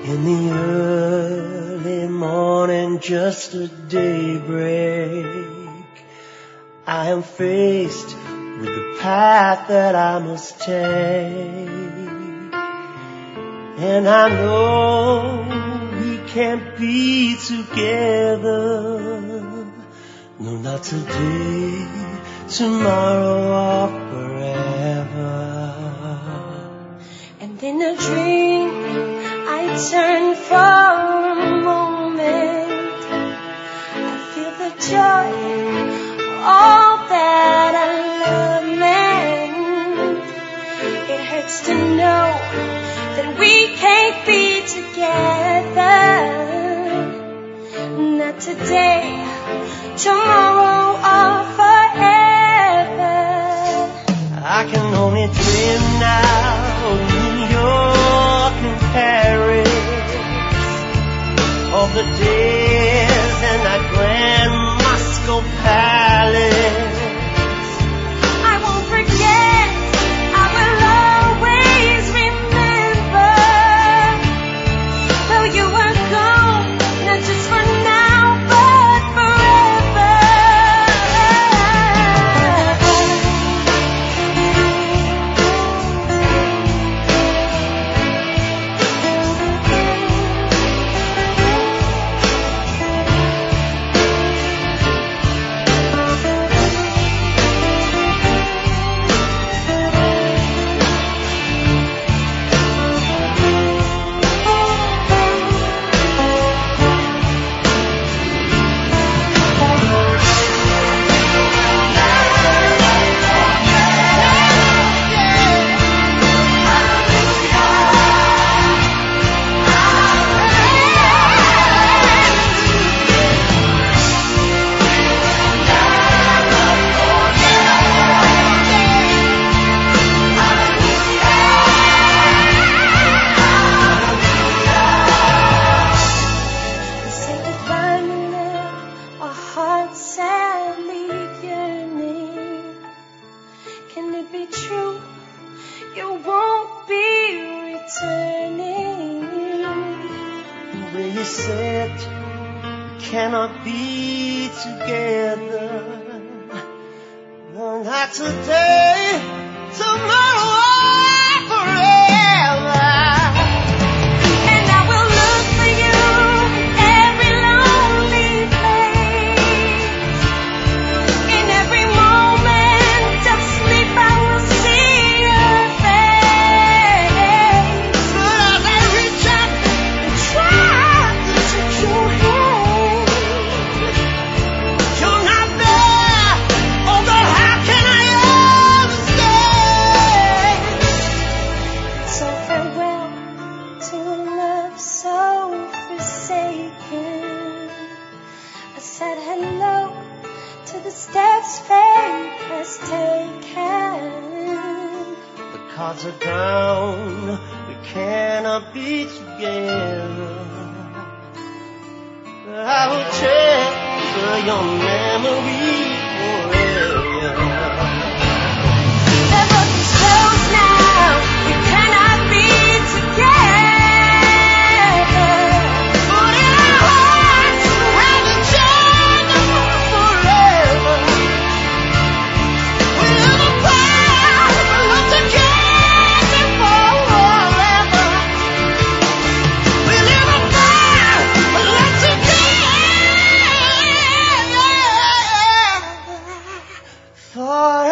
In the early morning, just a daybreak, I am faced with the path that I must take. And I know we can't be together. No, not today, tomorrow, or forever. And in a dream, I turn for a moment. I feel the joy, all that I love meant. It hurts to know that we can't be together. Not today, tomorrow, or forever. I can only dream now of New York and Paris, of the days in that grand Moscow palace. I won't forget, I will always remember. Though you were gone, not just for now, but forever. For